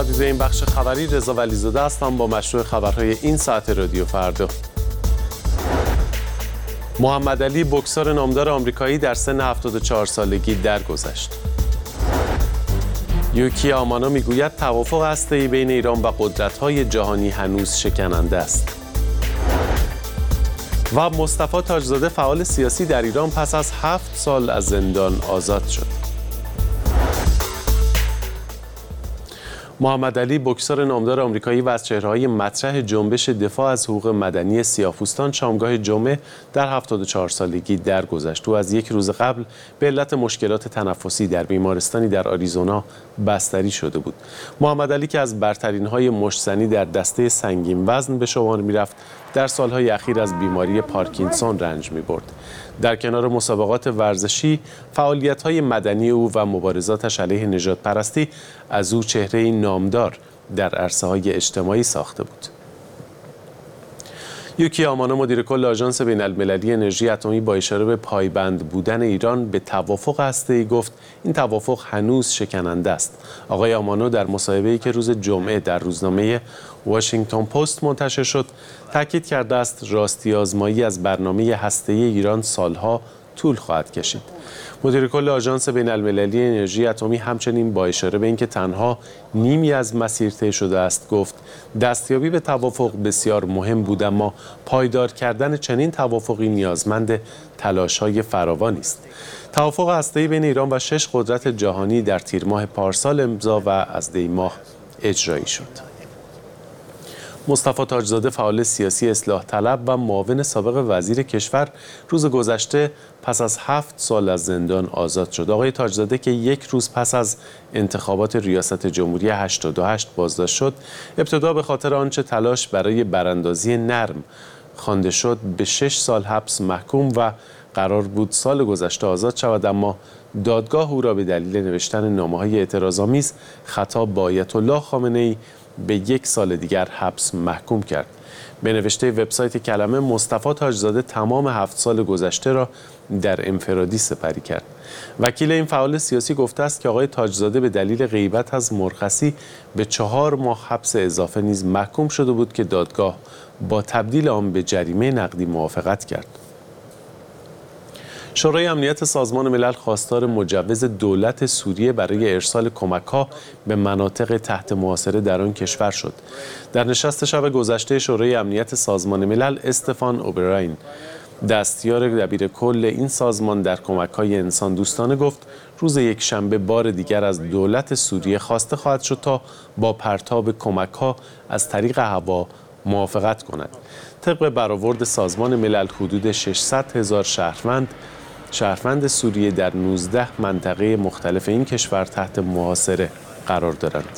نماینده این بخش خبری رضا ولیزاده هستم با مشروع خبرهای این ساعت رادیو فردا. محمد علی بوکسور نامدار آمریکایی در سن 74 سالگی درگذشت. یوکی آمانو میگوید توافق هسته‌ای بین ایران و قدرت‌های جهانی هنوز شکننده است. و مصطفی تاجزاده فعال سیاسی در ایران پس از 7 سال از زندان آزاد شد. محمد علی بوکسور نامدار آمریکایی و از چهره‌های مطرح جنبش دفاع از حقوق مدنی سیاه‌پوستان شامگاه جمعه در 74 سالگی درگذشت. او از یک روز قبل به علت مشکلات تنفسی در بیمارستانی در آریزونا بستری شده بود. محمد علی که از برترین‌های مشت‌زنی در دسته سنگین وزن به شمار می‌رفت، در سالهای اخیر از بیماری پارکینسون رنج می‌برد. در کنار مسابقات ورزشی، فعالیت‌های مدنی او و مبارزاتش علیه نژادپرستی از او چهره‌ای نامدار در عرصه‌های اجتماعی ساخته بود. یوکی آمانو مدیر کل آژانس بین‌المللی انرژی اتمی با اشاره به پایبند بودن ایران به توافق هسته‌ای گفت این توافق هنوز شکننده است. آقای آمانو در مصاحبه‌ای که روز جمعه در روزنامه واشنگتن پست منتشر شد تاکید کرده است راستی آزمایی از برنامه هسته‌ای ایران سالها طول خواهد کشید. مدیر کل آژانس بین‌المللی انرژی اتمی همچنین با اشاره به اینکه تنها نیمی از مسیر طی شده است گفت دستیابی به توافق بسیار مهم بود، اما پایدار کردن چنین توافقی نیازمند تلاش‌های فراوانی است. توافق هسته‌ای بین ایران و 6 قدرت جهانی در تیر ماه پارسال امضا و از دی ماه اجرایی شد. مصطفی تاجزاده فعال سیاسی اصلاح طلب و معاون سابق وزیر کشور روز گذشته پس از 7 سال از زندان آزاد شد. آقای تاجزاده که یک روز پس از انتخابات ریاست جمهوری 88 بازداشت شد، ابتدا به خاطر آنچه تلاش برای براندازی نرم خوانده شد به 6 سال حبس محکوم و قرار بود سال گذشته آزاد شود، اما دادگاه او را به دلیل نوشتن نامه‌های اعتراض‌آمیز خطاب با آیت الله خامنه‌ای به 1 سال دیگر حبس محکوم کرد. به نوشته وبسایت کلمه، مصطفی تاجزاده تمام 7 سال گذشته را در انفرادی سپری کرد. وکیل این فعال سیاسی گفته است که آقای تاجزاده به دلیل غیبت از مرخصی به 4 ماه حبس اضافه نیز محکوم شده بود که دادگاه با تبدیل آن به جریمه نقدی موافقت کرد. شورای امنیت سازمان ملل خواستار مجوز دولت سوریه برای ارسال کمک‌ها به مناطق تحت محاصره در آن کشور شد. در نشست شب گذشته شورای امنیت سازمان ملل، استفان اوبراین، دستیار دبیر کل این سازمان در کمک‌های انسان دوستانه گفت روز یکشنبه بار دیگر از دولت سوریه خواسته خواهد شد تا با پرتاب کمک‌ها از طریق هوا موافقت کند. طبق برآورد سازمان ملل حدود 600,000 شهروند سوریه در 19 منطقه مختلف این کشور تحت محاصره قرار دارند.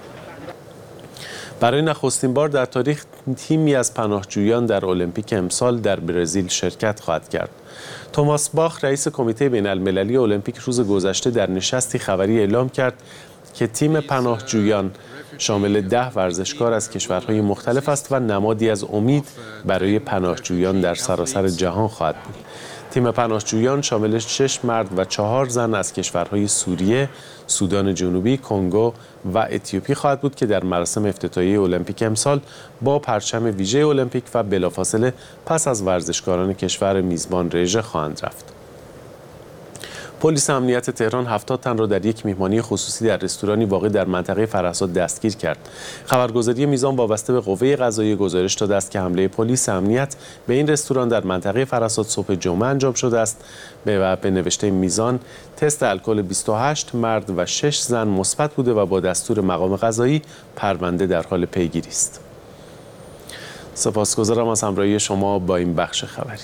برای نخستین بار در تاریخ تیمی از پناهجویان در المپیک امسال در برزیل شرکت خواهد کرد. توماس باخ، رئیس کمیته بین‌المللی المپیک، روز گذشته در نشستی خبری اعلام کرد که تیم پناهجویان شامل 10 ورزشکار از کشورهای مختلف است و نمادی از امید برای پناهجویان در سراسر جهان خواهد بود. تیم پناهجویان شامل 6 مرد و 4 زن از کشورهای سوریه، سودان جنوبی، کنگو و اتیوپی خواهد بود که در مراسم افتتاحیه المپیک امسال با پرچم ویژه المپیک و بلافاصله پس از ورزشکاران کشور میزبان رژه خواهند رفت. پلیس امنیت تهران 70 تن را در یک میهمانی خصوصی در رستورانی واقع در منطقه فرهزاد دستگیر کرد. خبرگزاری میزان وابسته به قوه قضاییه گزارش داده است که حمله پلیس امنیت به این رستوران در منطقه فرهزاد صبح جمعه انجام شده است و به نوشته میزان تست الکل 28 مرد و 6 زن مثبت بوده و با دستور مقام قضایی پرونده در حال پیگیری است. سپاسگزارم از همراهی شما با این بخش خبری.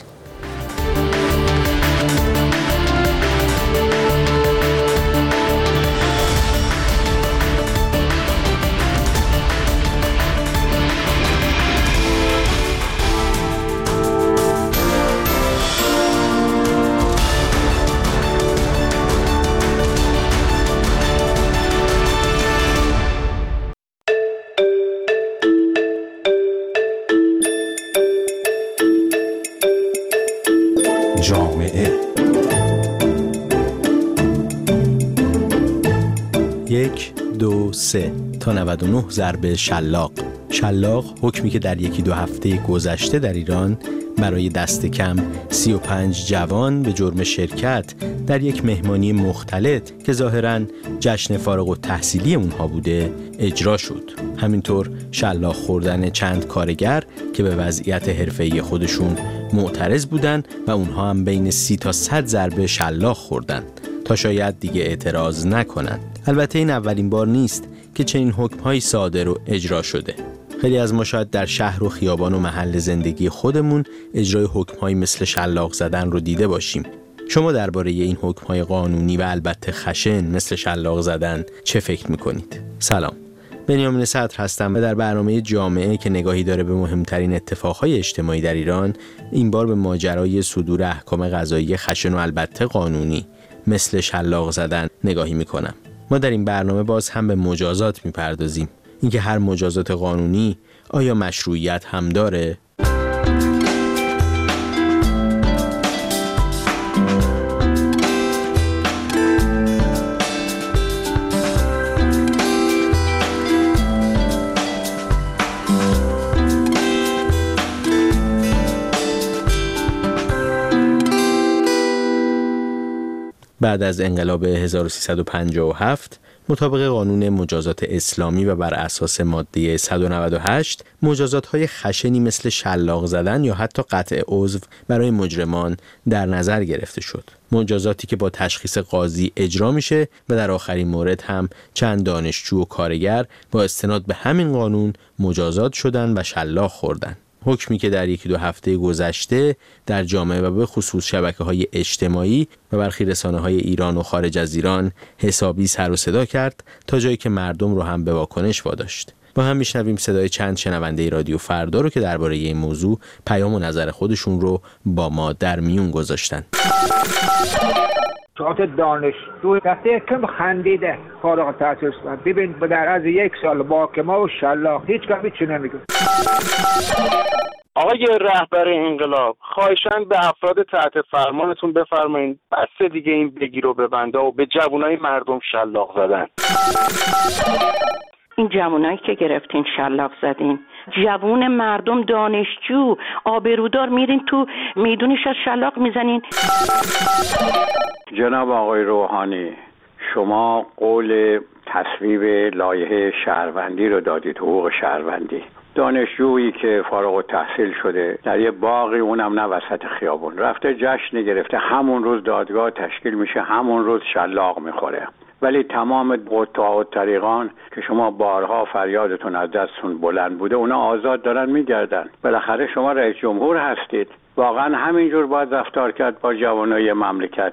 جامعه 1 2 3 تا 99 ضرب شلاق. شلاق حکمی که در 1-2 هفته گذشته در ایران برای دست کم 35 جوان به جرم شرکت در یک مهمانی مختلط که ظاهراً جشن فارغ التحصیلی اونها بوده اجرا شد. همینطور شلاق خوردن چند کارگر که به وضعیت حرفه‌ای خودشون معترض بودن و اونها هم بین 30 تا 100 ضربه شلاق خوردن تا شاید دیگه اعتراض نکنن. البته این اولین بار نیست که چنین حکم‌هایی صادر و اجرا شده. خیلی از ما شاید در شهر و خیابان و محل زندگی خودمون اجرای حکم‌هایی مثل شلاق زدن رو دیده باشیم. شما درباره این حکم‌های قانونی و البته خشن مثل شلاق زدن چه فکر می‌کنید؟ سلام. بنیامین صدر هستم و در برنامه جامعه که نگاهی داره به مهمترین اتفاقهای اجتماعی در ایران، این بار به ماجرای صدور احکام قضایی خشن و البته قانونی مثل شلاق زدن نگاهی می‌کنم. ما در این برنامه باز هم به مجازات می‌پردازیم. اینکه هر مجازات قانونی آیا مشروعیت هم داره؟ بعد از انقلاب 1357 مطابق قانون مجازات اسلامی و بر اساس ماده 198 مجازات‌های خشنی مثل شلاق زدن یا حتی قطع عضو برای مجرمان در نظر گرفته شد. مجازاتی که با تشخیص قاضی اجرا میشه و در آخرین مورد هم چند دانشجو و کارگر با استناد به همین قانون مجازات شدن و شلاق خوردن. حکمی که در 1-2 هفته گذشته در جامعه و به خصوص شبکه‌های اجتماعی و برخی رسانه‌های ایران و خارج از ایران حسابی سر و صدا کرد تا جایی که مردم رو هم به واکنش واداشت. با هم میشنویم صدای چند شنونده رادیو فردا رو که درباره این موضوع پیام و نظر خودشون رو با ما در میون گذاشتن. شاید دانشجو دسته کم خندیده فارغ التحصیل است. ببین در از 1 سال محاکمه و شلاق هیچ کاری چی نمیگه. آقای رهبر انقلاب، خواهشاً به افراد تحت فرمانتون بفرمایید بس دیگه این بگیر و ببنده و به جوانای مردم شلاق زدن. این جوانایی که گرفتین شلاق زدین، جوون مردم دانشجو آبرودار میرین تو میدونش از شلاق میزنین. جناب آقای روحانی، شما قول تصویب لایحه شهروندی رو دادید، حقوق شهروندی. دانشجویی که فارغ التحصیل شده در یه باغی، اونم نه وسط خیابون، رفته جشن گرفته، همون روز دادگاه تشکیل میشه، همون روز شلاق میخوره. ولی تمام قطاع و طریقان که شما بارها فریادتون از دستتون بلند بوده، اونا آزاد دارن میگردن. بالاخره شما رئیس جمهور هستید، واقعا همینجور باید رفتار کرد با جوانای مملکت.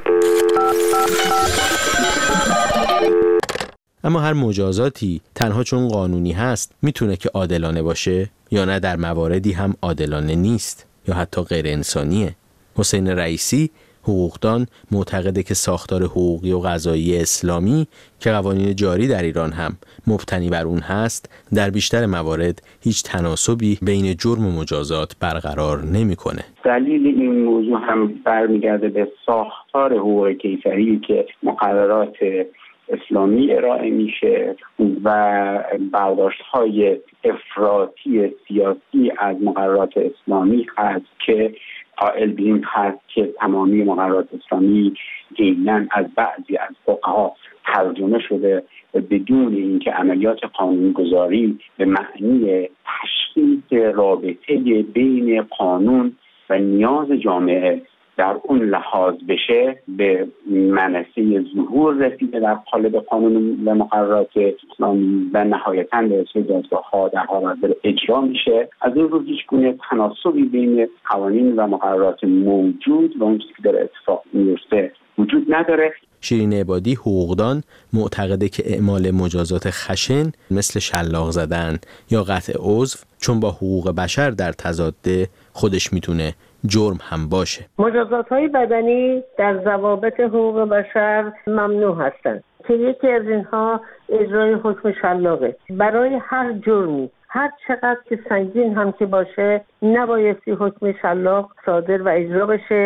اما هر مجازاتی تنها چون قانونی هست میتونه که عادلانه باشه یا نه در مواردی هم عادلانه نیست یا حتی غیر انسانیه. حسین رئیسی حقوقدان معتقده که ساختار حقوقی و قضایی اسلامی که قوانین جاری در ایران هم مبتنی بر اون هست در بیشتر موارد هیچ تناسبی بین جرم و مجازات برقرار نمیکنه. دلیل این موضوع هم برمیگرده به ساختار حقوق کیفری که مقررات اسلامی ارائه میشه و برداشت‌های افراطی سیاسی از مقررات اسلامی هست که قائل به این هست که تمامی مقررات اسلامی عیناً از بعضی از فقها ترجمه شده بدون اینکه عملیات قانونگذاری به معنی تشخیص رابطه بین قانون و نیاز جامعه در اون لحاظ بشه به منصه ظهور رسیده در قالب قانون و مقررات اسلامی و نهایتاً به رسید دادگاه‌ها در حال حاضر اجرا میشه. از این رو هیچ گونه تناسبی بین قوانین و مقررات موجود و اون چیزی که داره اتفاق میفته وجود نداره. شیرین عبادی حقوقدان معتقده که اعمال مجازات خشن مثل شلاق زدن یا قطع عضو چون با حقوق بشر در تضاده خودش میتونه جرم هم باشه. مجازات‌های بدنی در ضوابط حقوق بشر ممنوع هستند که یکی از اینها اجرای حکم شلاقه. برای هر جرمی هر چقدر که سنگین هم که باشه نبایستی حکم شلاق صادر و اجرا بشه.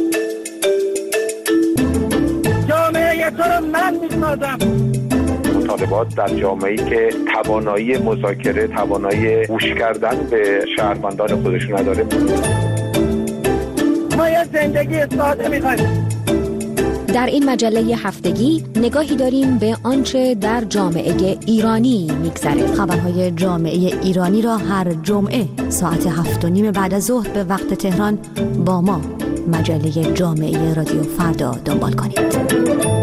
جامعه تو رو من میسازم. ارتباط در جامعه‌ای که توانایی مذاکره، توانایی گوش کردن به شهروندان خودشون نداره. ما یه زندگی ساده می‌خوایم. در این مجله هفتگی نگاهی داریم به آنچه در جامعه ایرانی میگذره. خبرهای جامعه ایرانی را هر جمعه ساعت 7:30 بعد از ظهر به وقت تهران با ما مجله جامعه رادیو فردا دنبال کنید.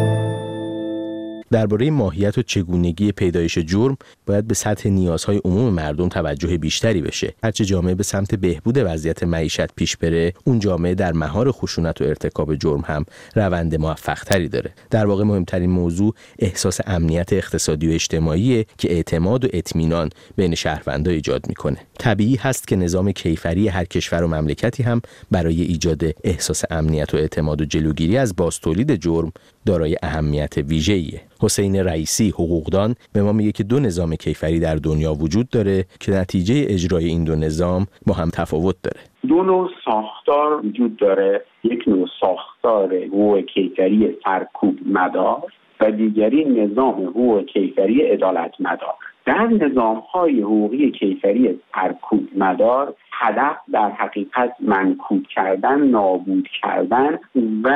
درباره ماهیت و چگونگی پیدایش جرم باید به سطح نیازهای عموم مردم توجه بیشتری بشه. هرچه جامعه به سمت بهبود وضعیت معیشت پیش بره، اون جامعه در مهار خشونت و ارتکاب جرم هم روند موفق‌تری داره. در واقع مهمترین موضوع احساس امنیت اقتصادی و اجتماعیه که اعتماد و اطمینان بین شهروندان ایجاد میکنه. طبیعی هست که نظام کیفری هر کشور و مملکتی هم برای ایجاد احساس امنیت و اعتماد و جلوگیری از بازتولید جرم دارای اهمیت ویژه‌ایه. حسین رئیسی حقوقدان به ما میگه که دو نظام کیفری در دنیا وجود داره که نتیجه اجرای این دو نظام با هم تفاوت داره. دو نوع ساختار وجود داره. یک نوع ساختار حقوق کیفری سرکوب مدار و دیگری نظام حقوق کیفری عدالت مدار. در نظام‌های حقوقی کیفری سرکوب مدار هدف در حقیقت منکوب کردن، نابود کردن و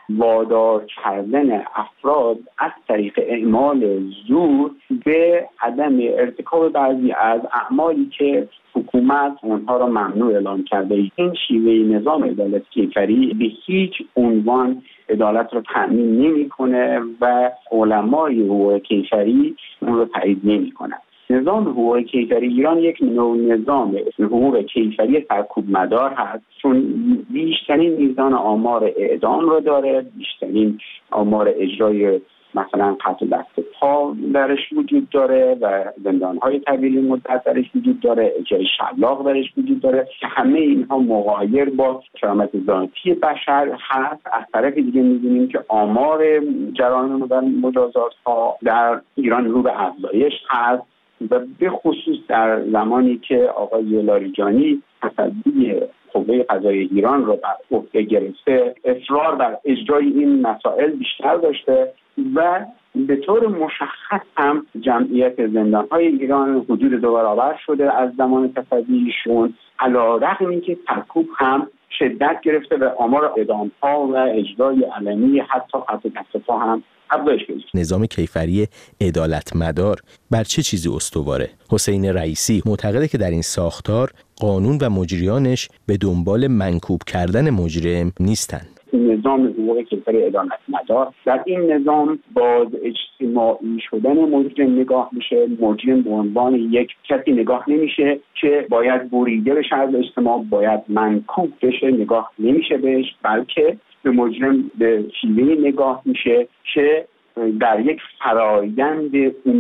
وادار کردن افراد از طریق اعمال زور به عدم ارتکاب بعضی از اعمالی که حکومت اونها را ممنوع اعلام کرده. این شیوه نظام عدالت کیفری به هیچ عنوان عدالت را تأمین نمی‌کنه و علمای حقوق کیفری اون را تایید نمی‌کنند. نظام حقوق کیفری ایران یک نوع نظام حقوق کیفری سرکوب مدار هست، چون بیشترین میزان آمار اعدام رو داره، بیشترین آمار اجرای مثلا قطع دست پا درش وجود داره و زندان‌های طویل مدت درش وجود داره، اجرای شلاق درش وجود داره که همه اینها مغایر با کرامت ذاتی بشر هست. از طرف دیگه می‌بینیم که آمار جرایم و مجازات‌ها در ایران رو به افزایش هست و به خصوص در زمانی که آقای لاریجانی تصدی قوه قضاییه ایران رو بر عهده گرفته، اصرار بر اجرای این مسائل بیشتر داشته و به طور مشخص هم جمعیت زندان‌های ایران حدود 2 برابر شده از زمان تصدیشون، علی‌رغم اینکه سرکوب هم شدت گرفته و آمار اعدام‌ها و اجرای علنی حتی قطع دست پا هم افزایش پیدا کرده. نظام کیفری عدالت مدار بر چه چیزی استواره؟ حسین رئیسی معتقده که در این ساختار قانون و مجریانش به دنبال منکوب کردن مجرم نیستند. نظام حقوق کیفری عدالت مدار در این نظام باز اجتماعی شدن مجرم نگاه میشه. مجرم به عنوان یک کسی نگاه نمیشه که باید بریده بشه از اجتماع، باید منکوب بشه نگاه نمیشه بهش، بلکه به مجرم به شیوه نگاه میشه که در یک فرایند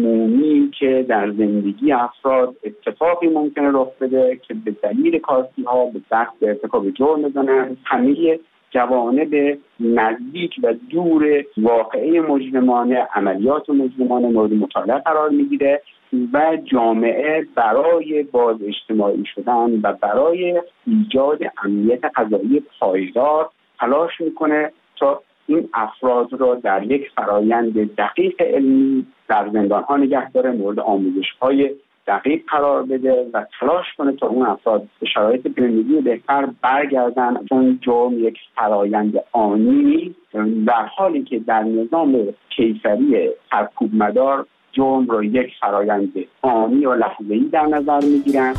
عمومی که در زندگی افراد اتفاقی ممکنه رخ بده که به دلیل کاستی ها به دست ارتکاب جرم بزنن، همه جوانب نزدیک و دور واقعه مجرمانه، عملیات مجرمانه مورد مطالعه قرار میگیره و جامعه برای باز اجتماعی شدن و برای ایجاد امنیت قضایی پایدار تلاش میکنه تا این افراد را در یک فرایند دقیق علمی در زندان‌ها نگه داره، مورد آموزش‌های دقیق قرار بده و تلاش کنه تا اون افراد به شرایط زندگی بهتر برگردن. چون جرم یک فرایند آنی، در حالی که در نظام کیفری سرکوب مدار جرم را یک فرایند آنی و لحظه‌ای در نظر میگیرن.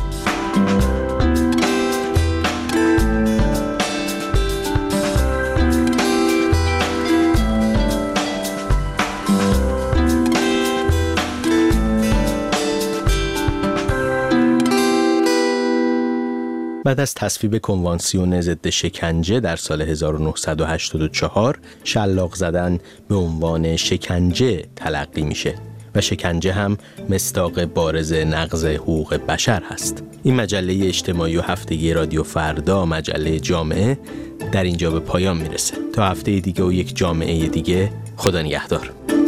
بعد از تصویب کنوانسیون ضد شکنجه در سال 1984 شلاق زدن به عنوان شکنجه تلقی میشه و شکنجه هم مصداق بارز نقض حقوق بشر هست. این مجله اجتماعی و هفتگی رادیو فردا، مجله جامعه، در اینجا به پایان میرسه. تا هفته دیگه و یک جامعه دیگه، خدا نگهدار.